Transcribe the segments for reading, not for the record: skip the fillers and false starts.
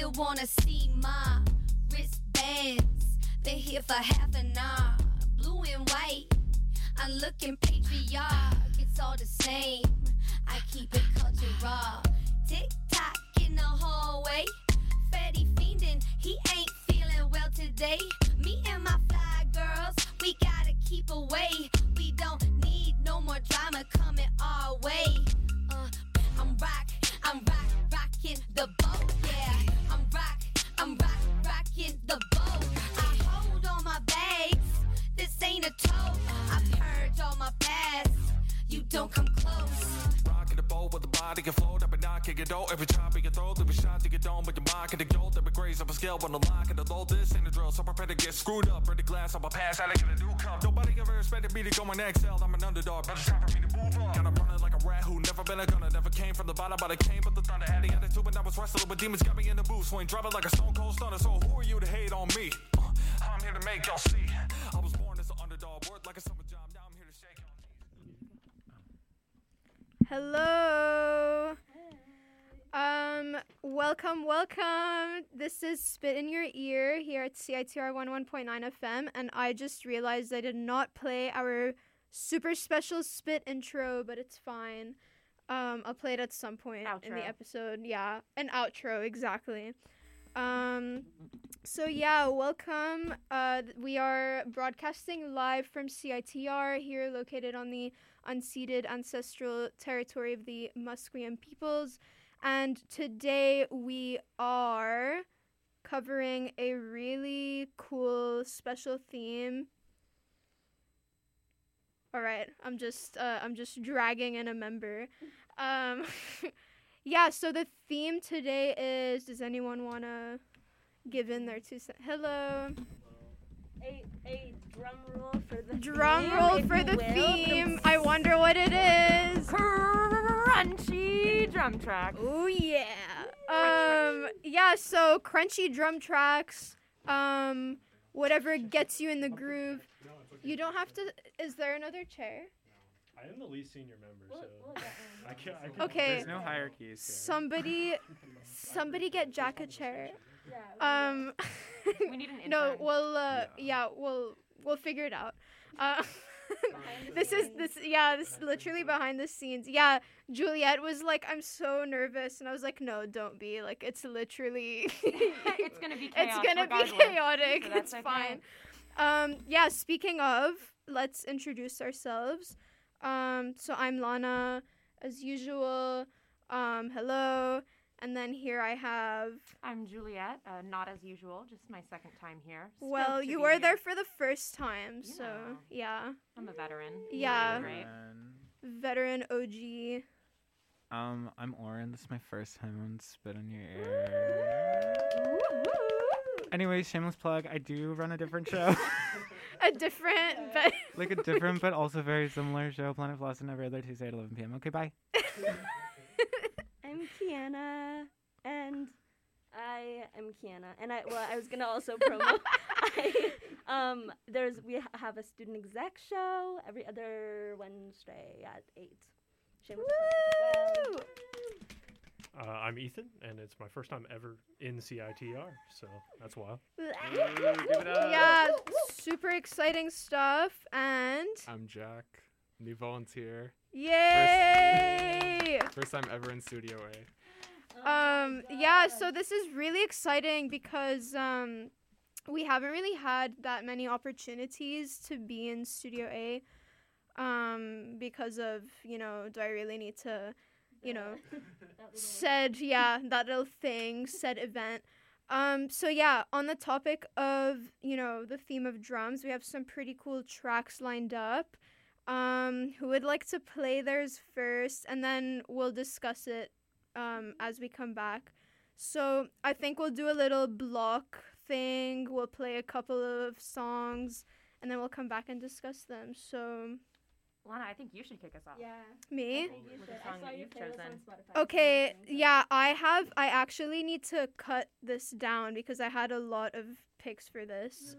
still wanna see my wristbands. They're here for half an hour. Blue and white, I'm looking patriarch. It's all the same, I keep it culture raw. Tick-tock in the hallway, Freddy fiendin', he ain't feeling well today. Me and my fly girls, we gotta keep away. We don't need no more drama coming our way. I'm rocking the boat, yeah. I'm rocking the boat. I hold all my bags, this ain't a tote. I've heard all my past, you don't come close. Rocking the boat with the body can float up and knock it door. Every time you throw, there was shot to get dome, but your mind can go. There be grace up a scale when the lock and the low. This ain't a drill, so prepare to get screwed up. Ready glass on my pass, I get a new cup. Nobody ever expected me to go and excel. I'm an underdog, but it's time for me to move on. Gotta run it like a rat who never been a gunner. Never came from the bottom, but I came from the thunder. Had the attitude when I was wrestling with demons, got me in the booth. Swing, drop it like a stone cold stunner. So who are you to hate on me? I'm here to make y'all see. I was born as an underdog, worked like a summer job. Now I'm here to shake on. Hello. Welcome. This is Spit in Your Ear here at CITR 11.9 FM, and I just realized I did not play our super special Spit intro, but it's fine. I'll play it at some point in the episode. Yeah, an outro, exactly. So yeah, welcome. We are broadcasting live from CITR here, located on the unceded ancestral territory of the Musqueam peoples. And today we are covering a really cool special theme. All right, I'm just dragging in a member. Yeah, so the theme today is, does anyone want to give in their 2 cents? Hello. A drum roll for the Drum roll for the theme. I wonder what it is. Crunchy drum tracks. Oh yeah. Yeah, so crunchy drum tracks. Whatever gets you in the groove. You don't have to. Is there another chair? I am the least senior member, so I can't. Okay. There's no hierarchies Here. Somebody get Jack a chair. Yeah. We need an intern. No, we'll figure it out. This is literally behind the scenes. Yeah, Juliet was like, I'm so nervous, and I was like, no, don't be. Like, it's literally It's gonna be chaos. it's gonna regardless, be chaotic. so that's It's okay. fine. Yeah, speaking of, let's introduce ourselves. So I'm Lana, as usual. Hello. And then here I have... I'm Juliet, not as usual, just my second time here. Well, Stoked to you be were here. there for the first time, so Yeah. yeah. I'm a veteran. Yeah. Right? Veteran OG. I'm Oren. This is my first time on Spit on Your Ear. Anyway, shameless plug. I do run a different show. A different, but... Like a different but also very similar show, Planet Blossom, every other Tuesday at 11 p.m. Okay, bye. I'm Kiana, and I am Kiana, and I was gonna also promo. We have a student exec show every other Wednesday at 8. Shameless plug as well. I'm Ethan, and it's my first time ever in CITR, so that's wild. Yeah, super exciting stuff, and... I'm Jack, new volunteer. Yay! First time ever in Studio A. Yeah, so this is really exciting because we haven't really had that many opportunities to be in Studio A because of, do I really need to, said event. So yeah, on the topic of, the theme of drums, we have some pretty cool tracks lined up. Who would like to play theirs first, and then we'll discuss it as we come back. So I think we'll do a little block thing. We'll play a couple of songs, and then we'll come back and discuss them. So, Lana, I think you should kick us off. Yeah. Me? With the song that you've chosen. Okay, yeah, I actually need to cut this down because I had a lot of picks for this.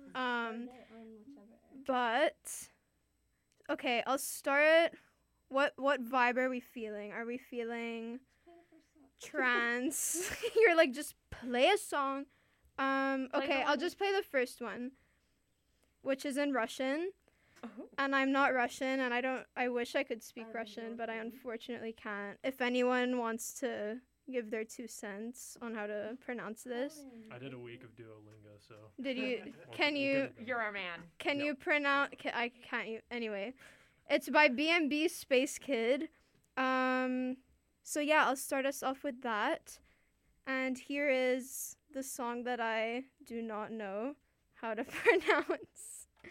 But okay, I'll start. What vibe are we feeling? Are we feeling trance. You're like, just play a song. Okay, I'll just play the first one, which is in Russian. And I'm not Russian, and I wish I could speak Russian, but I unfortunately can't. If anyone wants to give their 2 cents on how to pronounce this. I did a week of Duolingo, so. Did you? Can you? You're our man. Can you pronounce? I can't. Anyway, it's by BMB Space Kid. So yeah, I'll start us off with that, and here is the song that I do not know how to pronounce.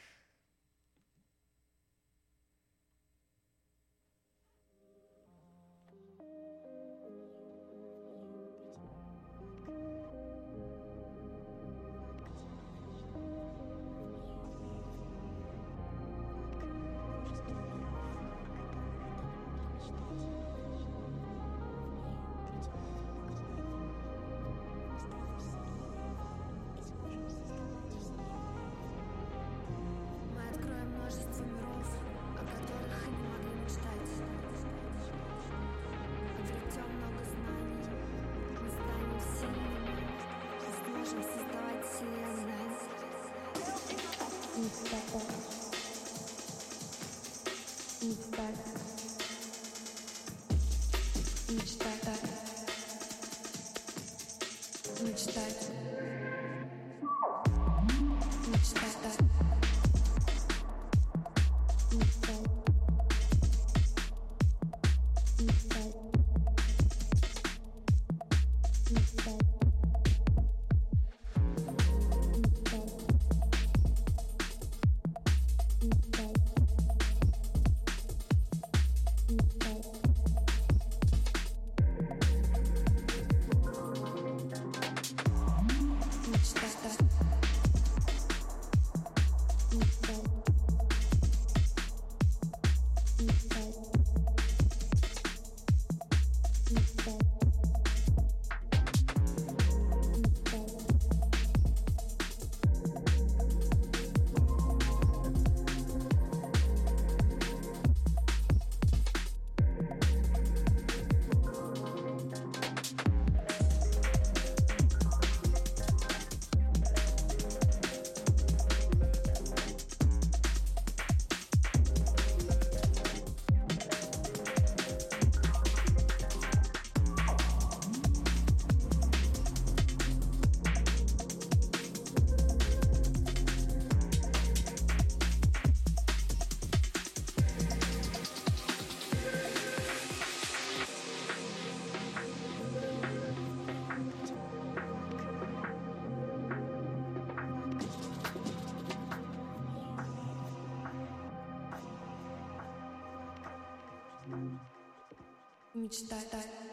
Мечтать,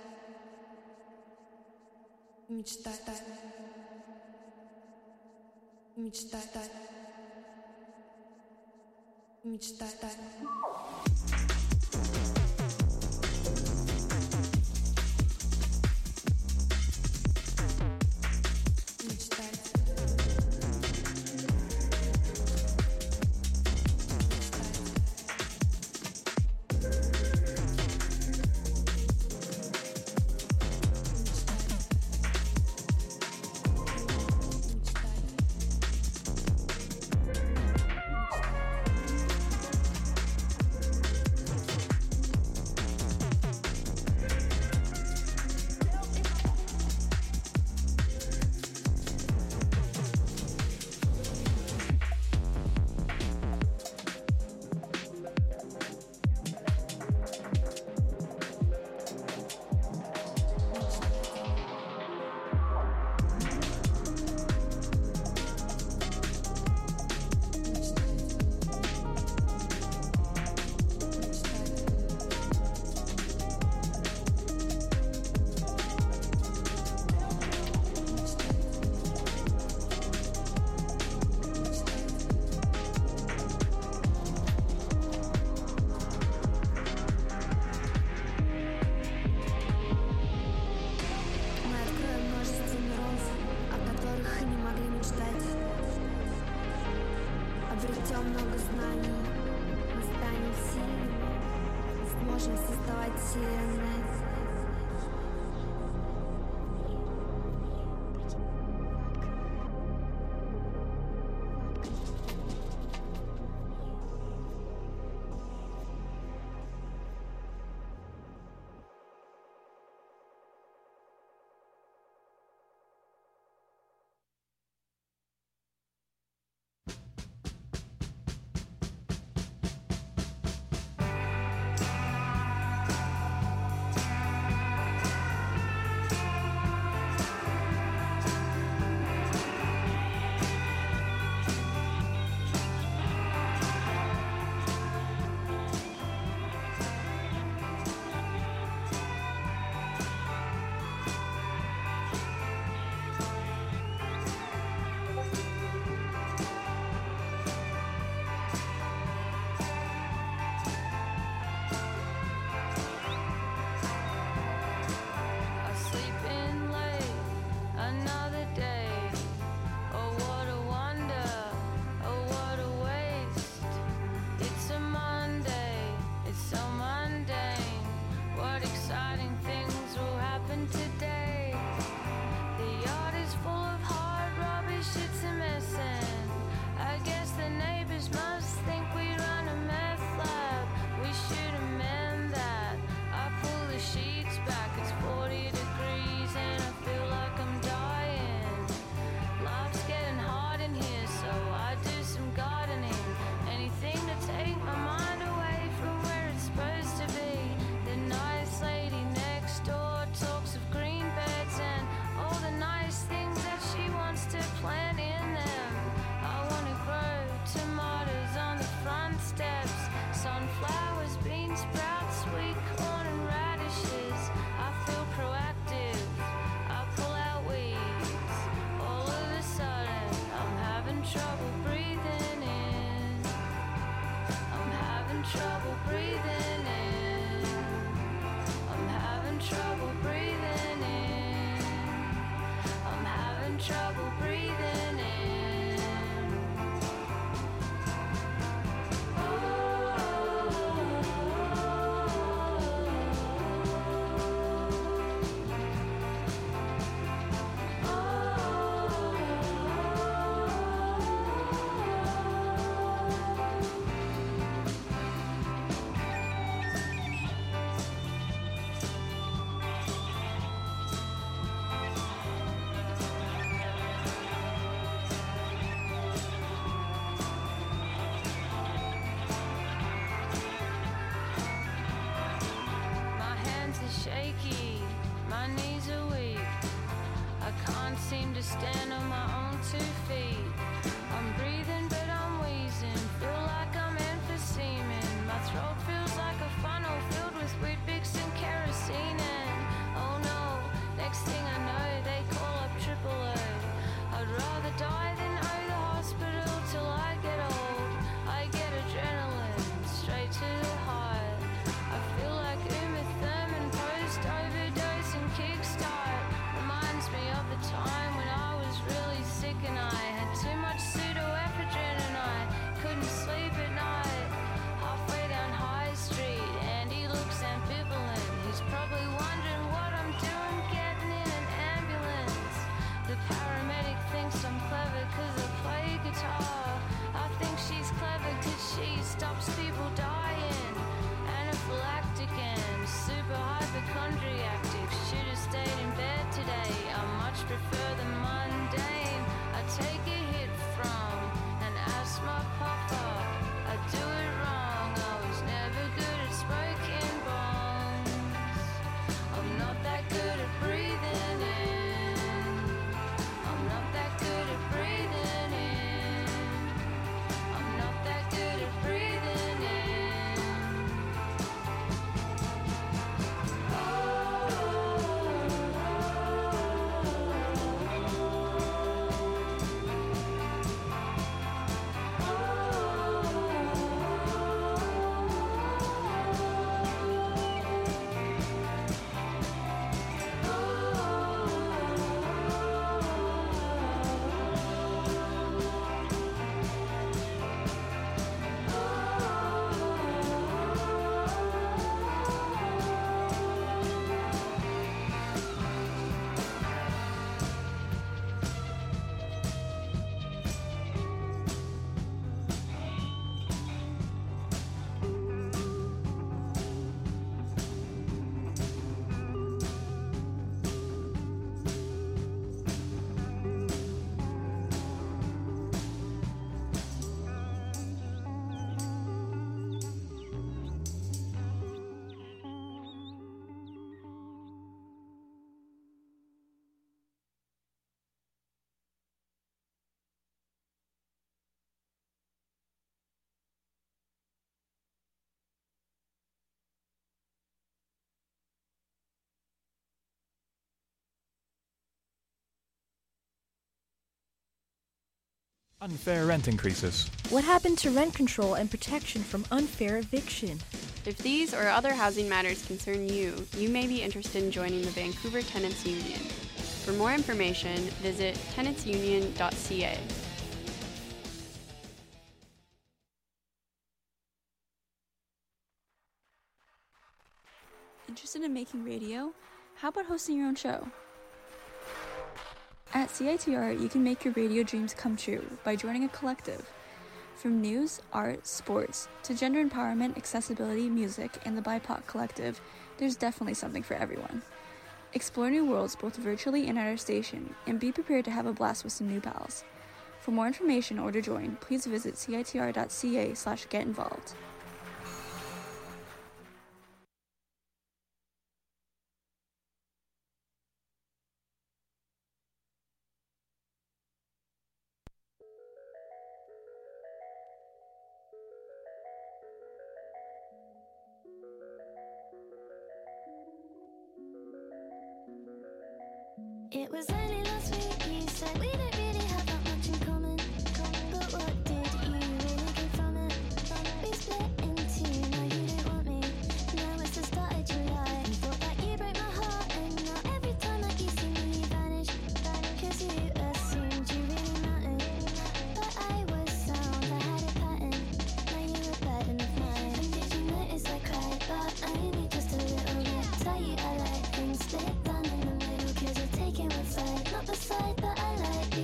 мечтать, мечтать, мечтать. Обретем много знаний, мы станем сильными, сможем создавать вселенную. to stand on my own 2 feet. I'm breathing, but I'm wheezing. Feel like I'm emphyseming. My throat feels like a funnel filled with Weet-Bix and kerosene. And oh no, next thing I know, they call up AAA. I'd rather die than owe the hospital till I get old. I get adrenaline straight to the heart. I feel like Uma Thurman post-overdose and kickstart. Reminds me of the time when I was really sick and I had too much pseudoephedrine and I couldn't sleep at night. Halfway down High Street, Andy looks ambivalent. He's probably wondering what I'm doing getting in an ambulance. The paramedic thinks I'm clever cause I play guitar. I think she's clever cause she stops people dying. Anaphylactic and super hypochondriactic. Should've stayed in bed today. I much prefer the mundane. I take a hit from an asthma puffer. I do it wrong. I was never good at smoking bombs. I'm not that good at breathing in. I'm not that good at breathing in. I'm not that good at breathing in. Unfair rent increases. What happened to rent control and protection from unfair eviction? If these or other housing matters concern you, you may be interested in joining the Vancouver Tenants Union. For more information, visit tenantsunion.ca. Interested in making radio? How about hosting your own show? At CITR, you can make your radio dreams come true by joining a collective. From news, art, sports, to gender empowerment, accessibility, music, and the BIPOC collective, there's definitely something for everyone. Explore new worlds both virtually and at our station, and be prepared to have a blast with some new pals. For more information or to join, please visit citr.ca/getinvolved. It was only last week you said we don't really have that much in common. But what did you really get from it? We split in two, now you don't want me. Now it's the start of July. You thought that you broke my heart, and now every time that you see me you vanish. Cause you assumed you really mattered. But I was sound, I had a pattern. Now you were bad enough mine. And did you notice I cried? But only just a little bit. Tell you I like things split down in the middle. Cause you're taking one side, not the side that I like.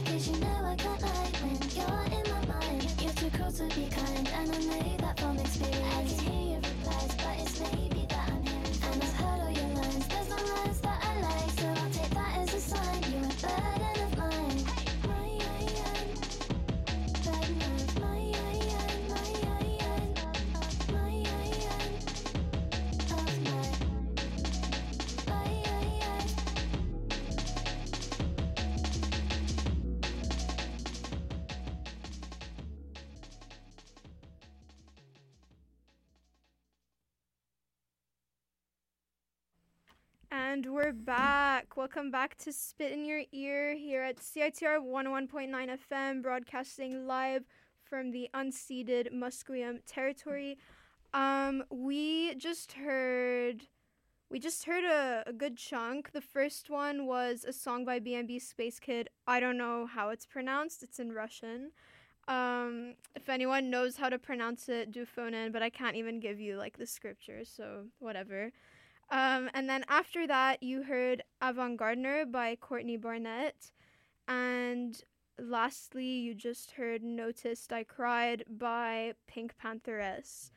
And we're back. Welcome back to Spit in Your Ear here at CITR 101.9 FM, broadcasting live from the unceded Musqueam territory. We just heard a good chunk. The first one was a song by BNB Space Kid. I don't know how it's pronounced. It's in Russian. If anyone knows how to pronounce it, do phone in, but I can't even give you like the scripture, so whatever. And then after that, you heard Avant-Gardener by Courtney Barnett. And lastly, you just heard Noticed I Cried by Pink Pantheress.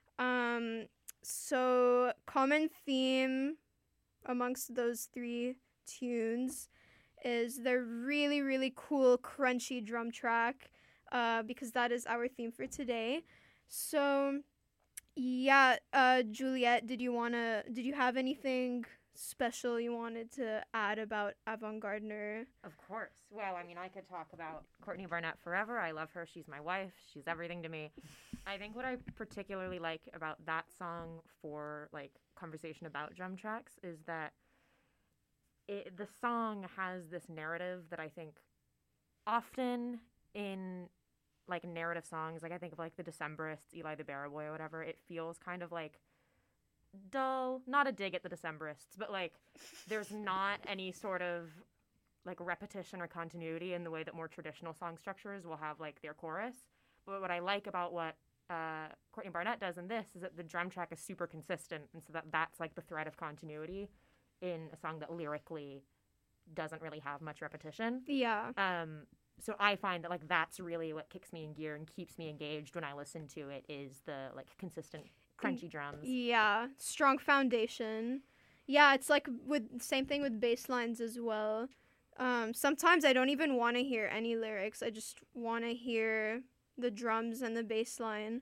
So common theme amongst those three tunes is the really, really cool, crunchy drum track, because that is our theme for today. So yeah, Juliet, did you have anything special you wanted to add about Avant-Gardener? Of course. Well, I mean, I could talk about Courtney Barnett forever. I love her. She's my wife. She's everything to me. I think what I particularly like about that song for, like, conversation about drum tracks is that the song has this narrative that I think often in, like, narrative songs, like, I think of, like, the Decemberists, Eli the Barrow Boy or whatever, it feels kind of, like, dull. Not a dig at the Decemberists, but, like, there's not any sort of, like, repetition or continuity in the way that more traditional song structures will have, like, their chorus. But what I like about what Courtney Barnett does in this is that the drum track is super consistent, and so that's, like, the thread of continuity in a song that lyrically doesn't really have much repetition. Yeah. So I find that, like, that's really what kicks me in gear and keeps me engaged when I listen to it, is the, like, consistent crunchy drums. Yeah, strong foundation. Yeah, it's like same thing with bass lines as well. Sometimes I don't even want to hear any lyrics. I just want to hear the drums and the bass line.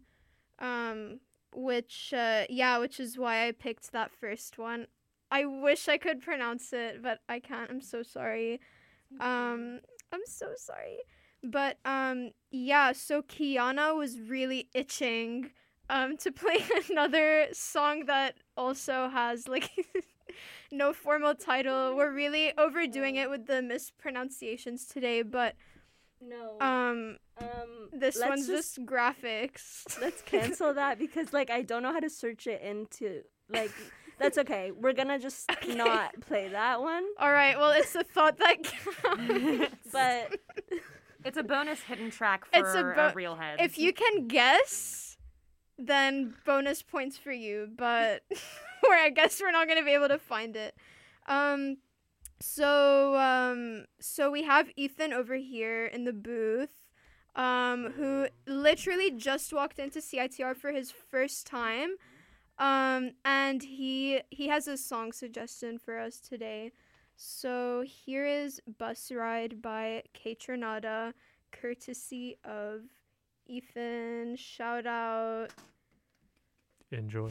Which is why I picked that first one. I wish I could pronounce it, but I can't. I'm so sorry. I'm so sorry. But so Kiana was really itching to play another song that also has, like, no formal title. We're really overdoing it with the mispronunciations today, but no. This one's just graphics. Let's cancel that because, like, I don't know how to search it into, like, that's okay. We're gonna just not play that one. All right. Well, it's a thought that counts. But it's a bonus hidden track for a real head. If you can guess, then bonus points for you. But I guess we're not gonna be able to find it. So we have Ethan over here in the booth, who literally just walked into CITR for his first time. And he has a song suggestion for us today. So here is Bus Ride by K Tronada, courtesy of Ethan. Shout out. Enjoy.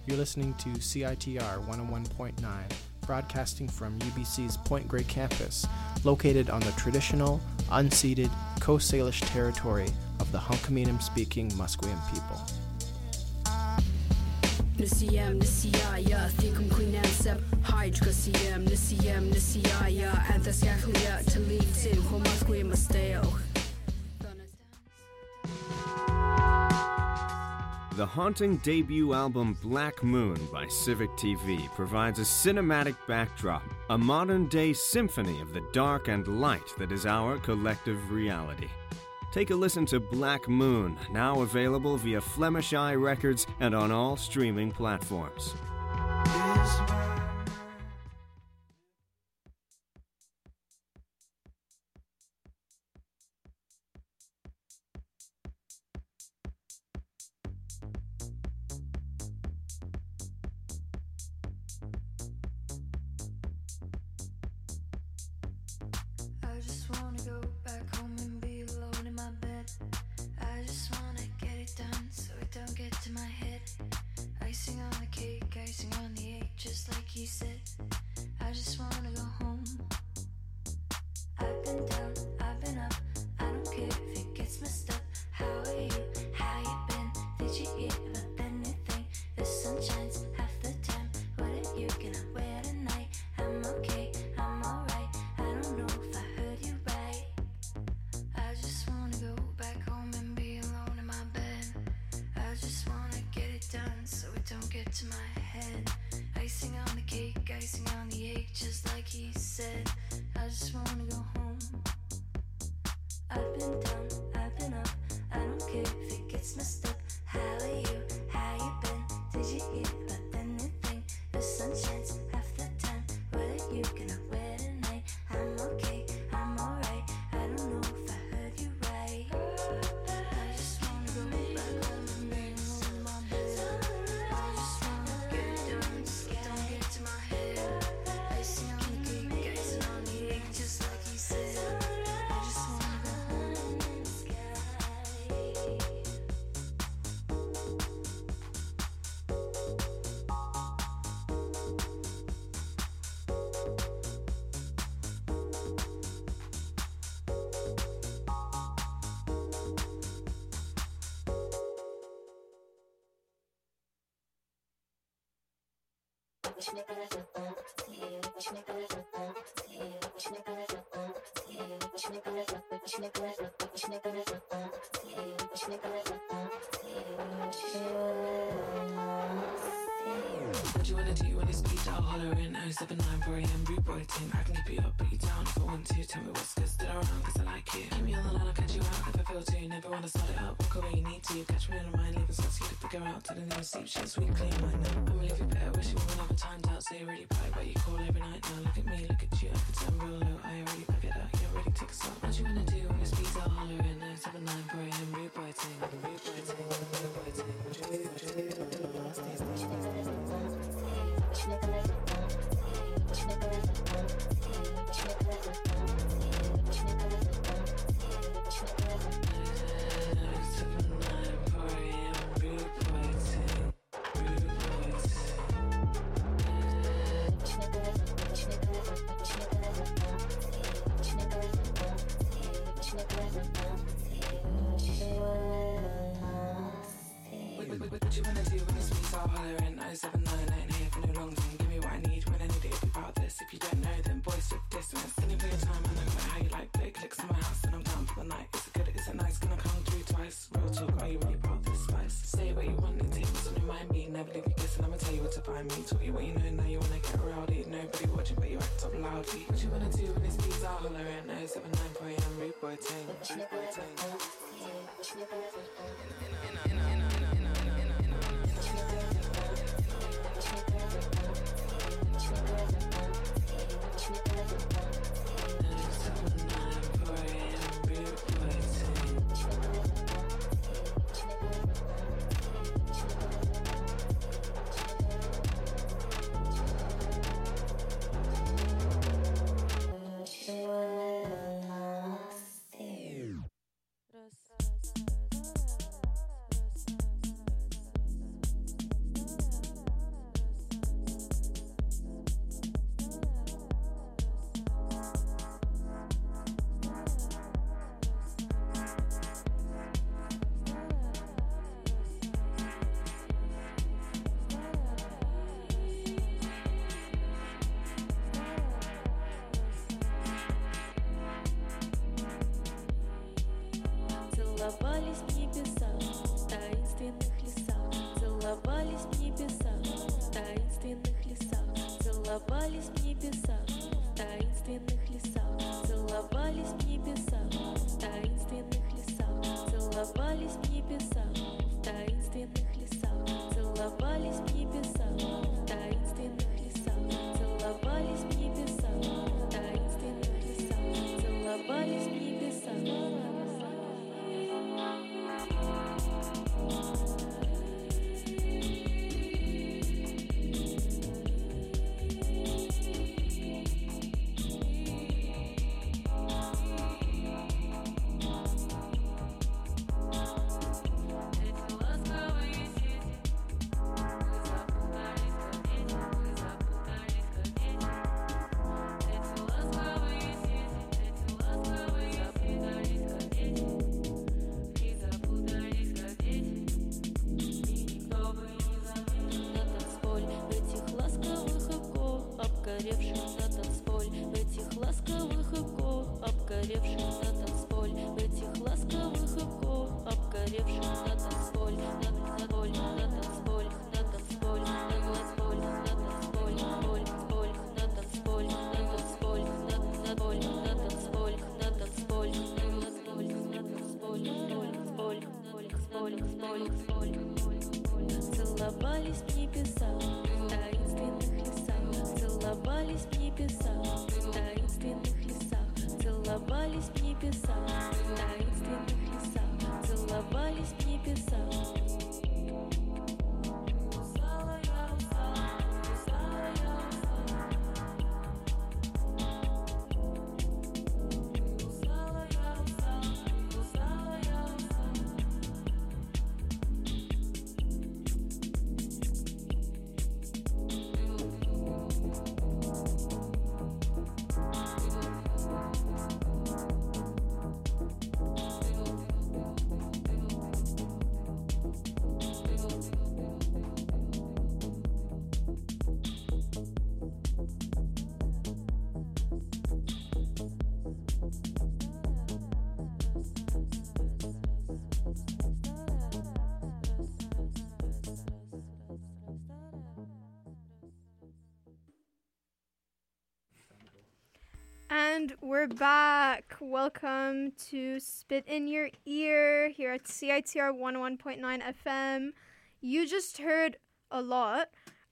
You're listening to CITR 101.9, broadcasting from UBC's Point Grey campus, located on the traditional, unceded Coast Salish territory of the Hunkaminam-speaking Musqueam people. Nisiyam nisiyaya thikum queenam sep hydra siyam nisiyaya anthascaclia talitin homasquim masteo. The haunting debut album Black Moon by Civic TV provides a cinematic backdrop, a modern-day symphony of the dark and light that is our collective reality. Take a listen to Black Moon, now available via Flemish Eye Records and on all streaming platforms. I just wanna go back home and be alone in my bed. I just wanna get it done so it don't get to my head. Icing on the cake, icing on the egg, just like he said. I just wanna go home. I've been down, I've been up. I don't care if it gets messed up. How are you? How you been? Did you hear about anything? The sun shines half the time. What are you gonna wear tonight? I'm okay, I'm alright. I don't know if I heard you right. I just wanna go back home and be alone in my bed. I just wanna get it done so it don't get to my head. Icing on the cake, icing on the egg, just like he said. I just wanna go home. I've been down, I've been up. I don't care if it gets messed up. How are you? How you been? Did you hear about anything? The sun shines half the time. What are you gonna wear tonight? I'm okay, I'm alright. I don't know if I heard you right. I just wanna go back home and be alone in my bed. I just wanna get it done so it don't get to my head. Icing on the cake, icing on the egg, just like he said. I just wanna go home. What you wanna do when it's speed dial hollering 079 for AM rude boy team. I can keep you up, put you down if I want to. Tell me what's good, still around cause I like it. Keep me on the line, I'll catch you out if I feel to. Never wanna start it up, walk away you need to. Catch me on the mind, leave us up, to figure out. Telling them sleep shit, sweet clean mind now. I'ma leave you better, wish you would never timed out. Say you're ready, party, but you call every night now. Look at me, look at you, I could turn real low. I already back it up, you're ready to take us up. What you wanna do when it's speed dial hollering 079 for AM rude boy team. Rude boy team, rude boy team. What you do, what you do, what you do, What you wanna do when it's me start hollering 079, I ain't here for no long thing. Give me what I need when I need it, if you part this. If you don't know, then boys with distance. Any for your time, I know how you like it. Clicks in my house and I'm down for the night. Is it good, is it nice? Gonna come through twice. Real talk, are you really part this spice? Say what you want and take what's on your mind. Me never leave you guessing, I'ma tell you what to find me. Talk you what you know, now you wanna get rowdy. Nobody watching, but you act up loudly. What you wanna do when it's me start hollering 079 for AM rude boy team. Rude boy team. Целовались в небесах, в таинственных лесах. Целовались в небесах, в таинственных лесах. Целовались в небесах, в таинственных лесах. Целовались в небесах, в таинственных лесах. Целовались в небесах, в таинственных лесах. Целовались в небесах. Целовались в небесах, в таинственных лесах. Целовались в небесах, в таинственных лесах. Целовались в небесах, в таинственных лесах. Целовались в небесах. Устала я, устала, устала я, устала. Устала я, устала, устала я, устала. And we're back. Welcome to Spit in Your Ear here at CITR 101.9 FM. You just heard a lot.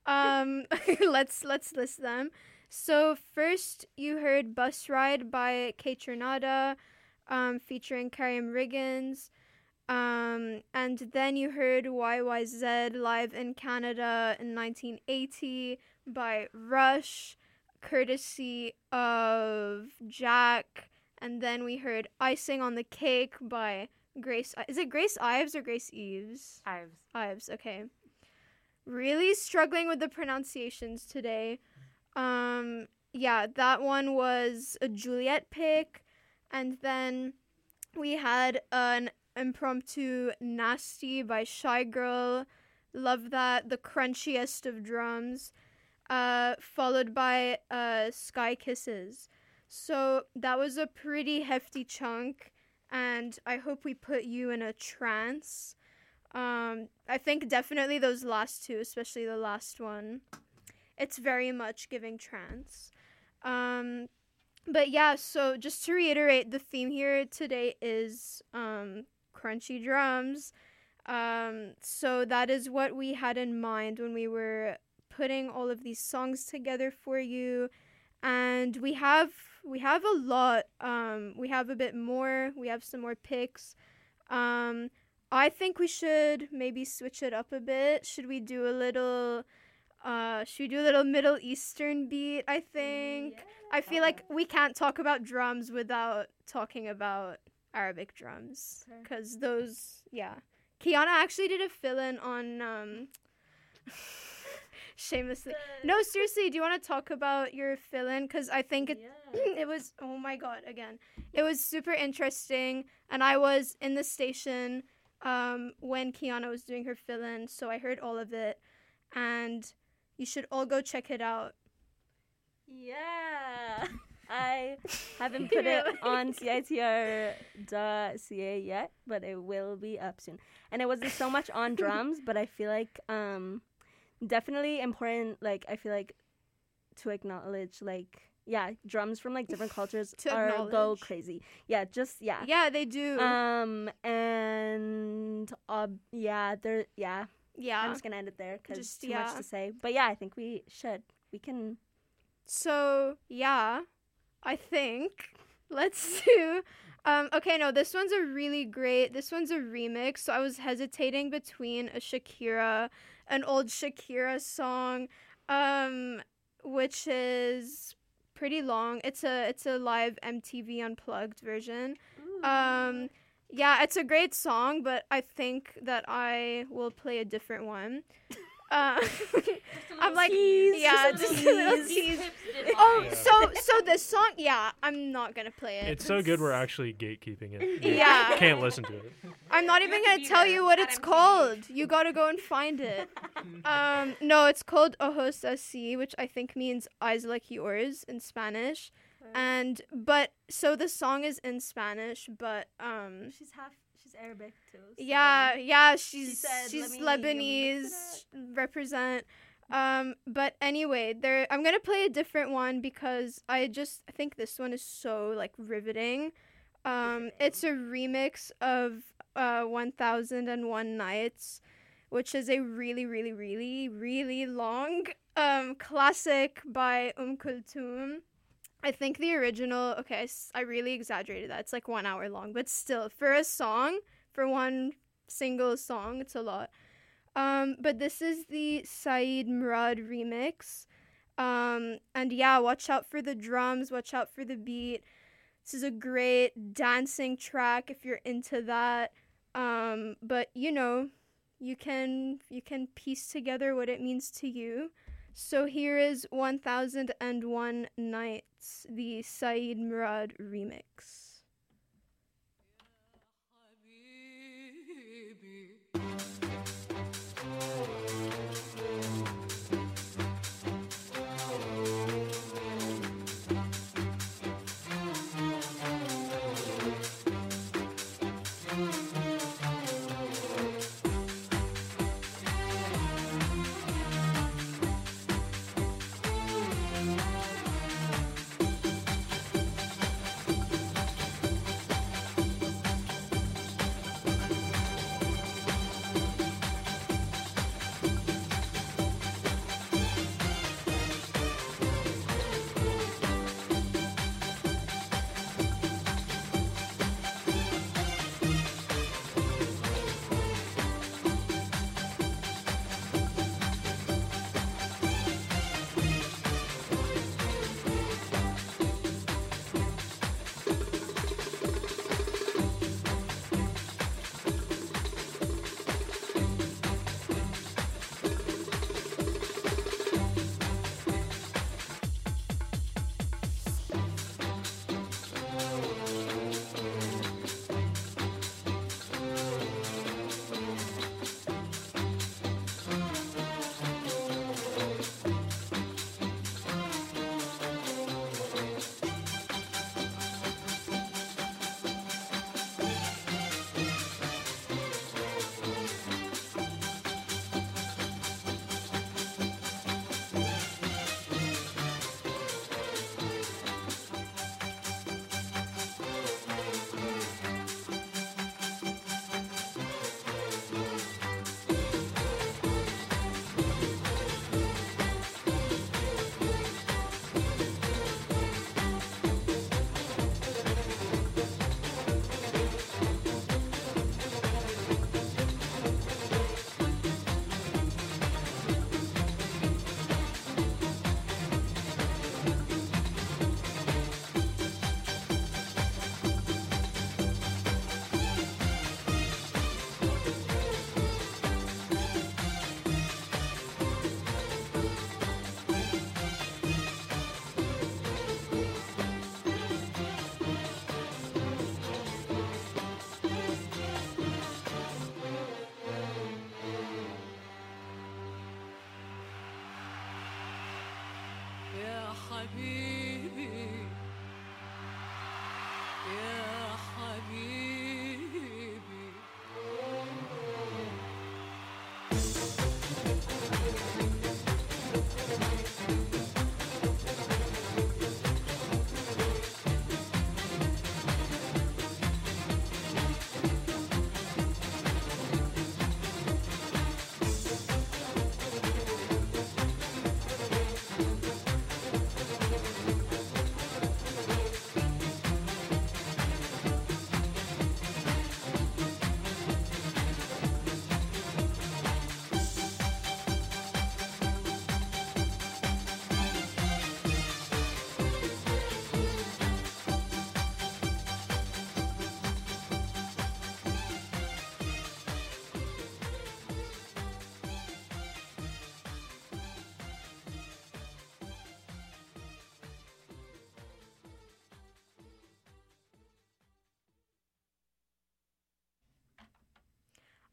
Let's list them. So first you heard Bus Ride by Kate Trinada, featuring Karim Riggins. And then you heard YYZ live in Canada in 1980 by Rush, courtesy of Jack. And then we heard Icing on the Cake by Grace. Is it Grace Ives or Grace Eves? Ives. Ives, okay. Really struggling with the pronunciations today. Yeah, that one was a Juliet pick. And then we had an impromptu Nasty by Shy Girl. Love that. The crunchiest of drums. Followed by Sky Kisses. So that was a pretty hefty chunk, and I hope we put you in a trance. I think definitely those last two, especially the last one, it's very much giving trance. But yeah, so just to reiterate, the theme here today is crunchy drums. So that is what we had in mind when we were putting all of these songs together for you. And we have a lot. We have a bit more. We have some more picks. I think we should maybe switch it up a bit. Should we do a little Middle Eastern beat, I think? Yeah. I feel like we can't talk about drums without talking about Arabic drums. Because those, yeah. Kiana actually did a fill-in on shamelessly. No, seriously, do you want to talk about your fill-in? Because I think it was, oh my god, again. It was super interesting, and I was in the station when Kiana was doing her fill-in, so I heard all of it, and you should all go check it out. Yeah. I haven't put it on CITR.ca yet, but it will be up soon. And it wasn't so much on drums, but I feel like definitely important. Like, I feel like to acknowledge drums from like different cultures To go acknowledge. crazy. Yeah, just Yeah, they do. And they're I'm just gonna end it there because Just, too much yeah. to say. But yeah, I think we can. So, yeah, I think let's do. Okay, no, this one's a really great. This one's a remix. So I was hesitating between an old Shakira song, which is pretty long. It's a live MTV Unplugged version. Yeah, it's a great song, but I think that I will play a different one. I'm like, just a little tease. Oh, so this song, I'm not gonna play it. It's so good we're actually gatekeeping it. Yeah. Can't listen to it. I'm not even gonna tell you what it's called. You gotta go and find it. No, it's called Ojos Así, which I think means eyes like yours in Spanish. So the song is in Spanish, but She's Arabic too. So she's "Let me Lebanese represent. But anyway, I'm gonna play a different one because I think this one is so like riveting. It's a remix of 1001 Nights, which is a really, really, really, really long classic by Kulthum. I think the original, I really exaggerated that. It's like 1 hour long, but still, for one single song, it's a lot. But this is the Saeed Murad remix. And watch out for the drums, watch out for the beat. This is a great dancing track if you're into that. But you can piece together what it means to you. So here is 1001 Nights, the Saeed Murad remix.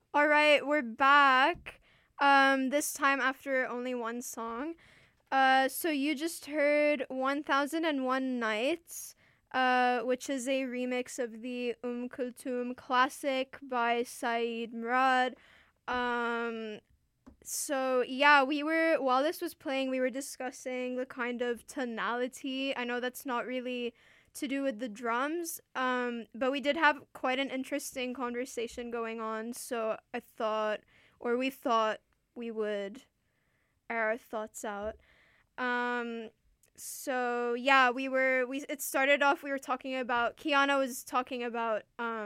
All right, we're back. This time after only one song. So you just heard 1001 Nights, which is a remix of the Kulthum classic by Saeed Murad. So yeah, while this was playing, we were discussing the kind of tonality. I know that's not really to do with the drums, but we did have quite an interesting conversation going on, so we thought we would air our thoughts out. So yeah, it started off, we were talking about, Kiana was talking about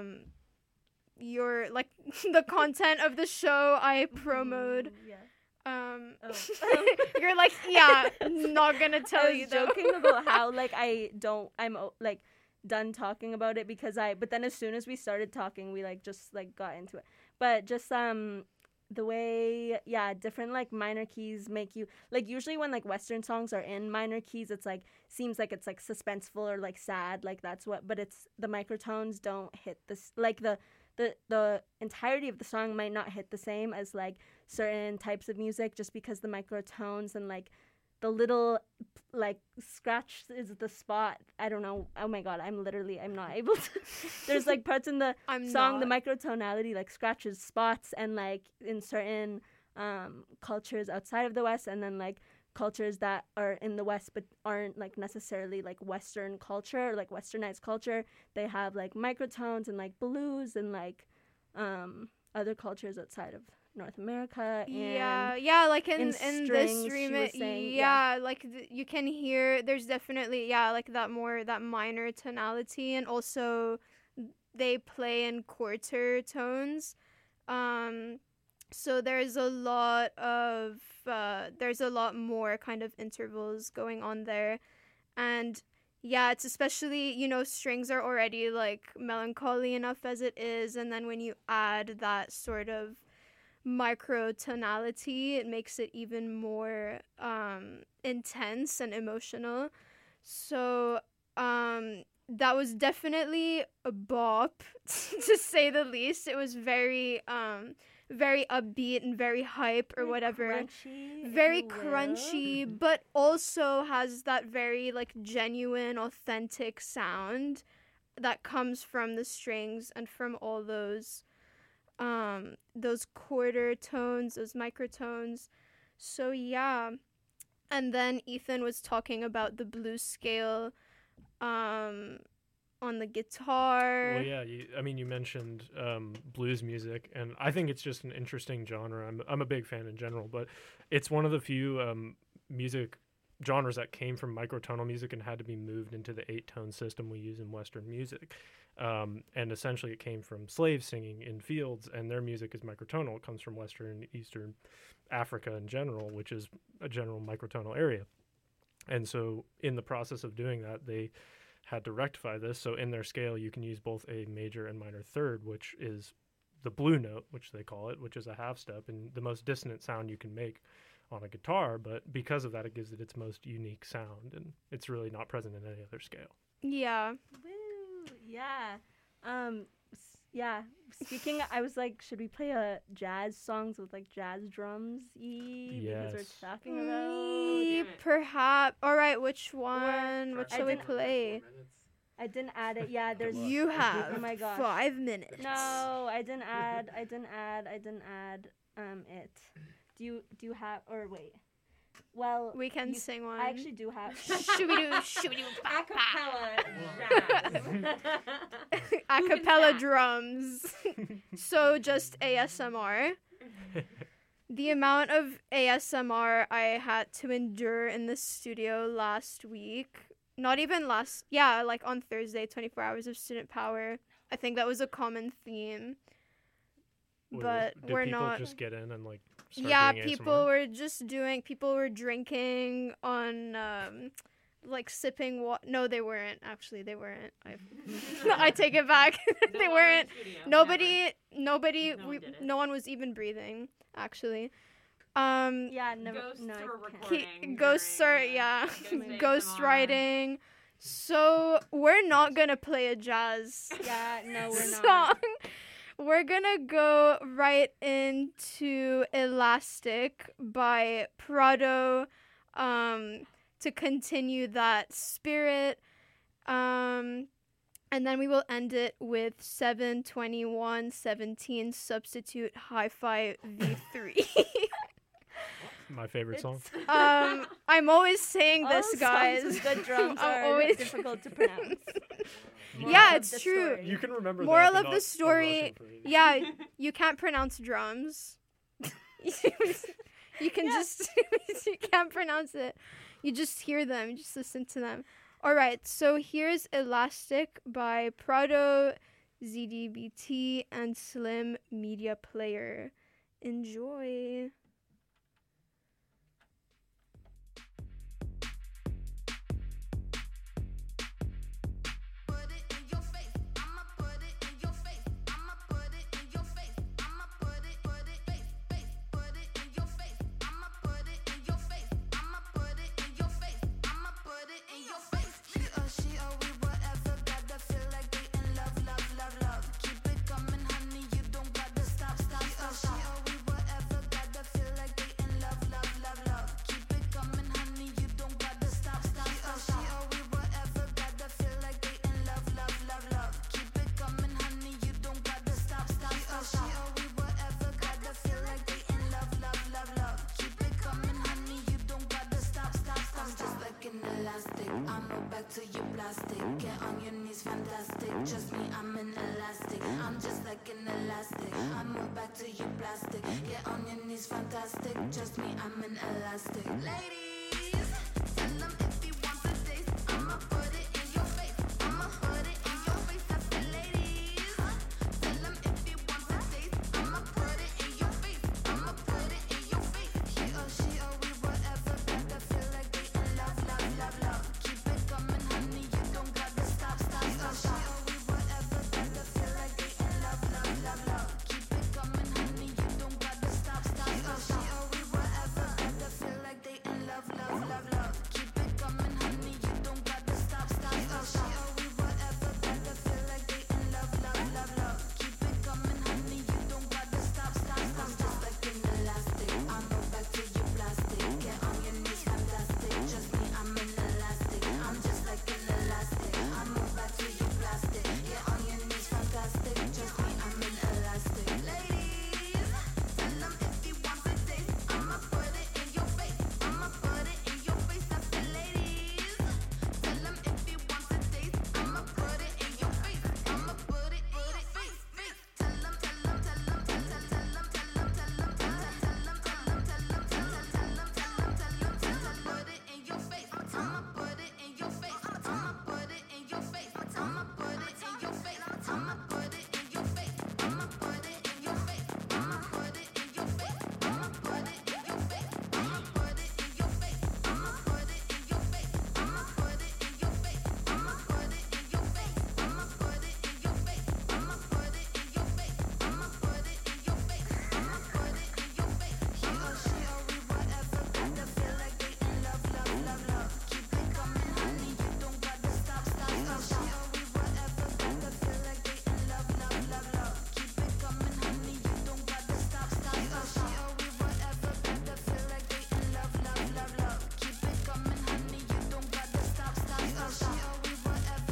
your, like, the content of the show I promoted. You're like, yeah, not gonna tell you though. Joking about how like I'm like done talking about it because but then as soon as we started talking, we like just like got into it. But just the way, different like minor keys make you, like, usually when like Western songs are in minor keys, it's like seems like it's like suspenseful or like sad, like that's what, but it's the microtones don't hit this, like the entirety of the song might not hit the same as like certain types of music, just because the microtones and like the little like scratch is the spot. I don't know. Oh my god, I'm not able to. There's like parts in the song, the microtonality like scratches spots, and like in certain cultures outside of the West, and then like cultures that are in the West but aren't like necessarily like Western culture or like westernized culture, they have like microtones and like blues and like other cultures outside of North America. And like in strings, this remix, like you can hear there's definitely like that minor tonality, and also they play in quarter tones. So there's a lot more kind of intervals going on there. And it's especially, strings are already like melancholy enough as it is, and then when you add that sort of microtonality, it makes it even more intense and emotional. So that was definitely a bop, to say the least. It was very upbeat and very hype, or whatever. Very crunchy, but also has that very like genuine, authentic sound that comes from the strings and from all those quarter tones, those microtones. So yeah. And then Ethan was talking about the blues scale on the guitar. Well, yeah, you mentioned blues music, and I think it's just an interesting genre. I'm a big fan in general, but it's one of the few music genres that came from microtonal music and had to be moved into the 8-tone system we use in Western music. And essentially it came from slaves singing in fields, and their music is microtonal. It comes from Western, Eastern Africa in general, which is a general microtonal area. And so in the process of doing that, they had to rectify this. So in their scale, you can use both a major and minor third, which is the blue note, which they call it, which is a half step and the most dissonant sound you can make on a guitar. But because of that, it gives it its most unique sound, and it's really not present in any other scale. Yeah. Woo! Yeah. Speaking, I was like, should we play jazz songs with like jazz drums? Yes. Because we're talking about. Perhaps. All right, which one? What shall we play? I didn't add it. Yeah, there's. You have. Oh my gosh. 5 minutes. No, I didn't add. It. Do you have? Or wait. Well, we can sing one. I actually do have. Should we do acapella? Acapella drums. So just ASMR. The amount of ASMR I had to endure in the studio last week. Not even like on Thursday, 24 Hours of Student Power. I think that was a common theme. But we're not. Did people just get in and like start doing ASMR? People were drinking on like sipping water. No, they weren't. Actually, they weren't. I take it back. They weren't. Nobody. No one was even breathing. Actually. Ghost writing. So we're not gonna play a jazz. Yeah, no, we're song. not. We're gonna go right into Elastic by Prado to continue that spirit. And then we will end it with 72117 Substitute Hi-Fi V3. My favorite song. I'm always saying All this, songs guys. with good drums I'm are always difficult to pronounce. Yeah, it's true. You can remember that, Moral but of not the the story, Russian phrase. yeah, you can't pronounce drums. You can just you can't pronounce it. You just hear them, you just listen to them. All right, so here's Elastic by Prado, ZDBT, and Slim Media Player. Enjoy. Elastic, I'm a back to your plastic. Get on your knees, fantastic. Trust me, I'm an elastic. I'm just like an elastic. I move back to your plastic. Get on your knees, fantastic. Trust me, I'm an elastic. Ladies.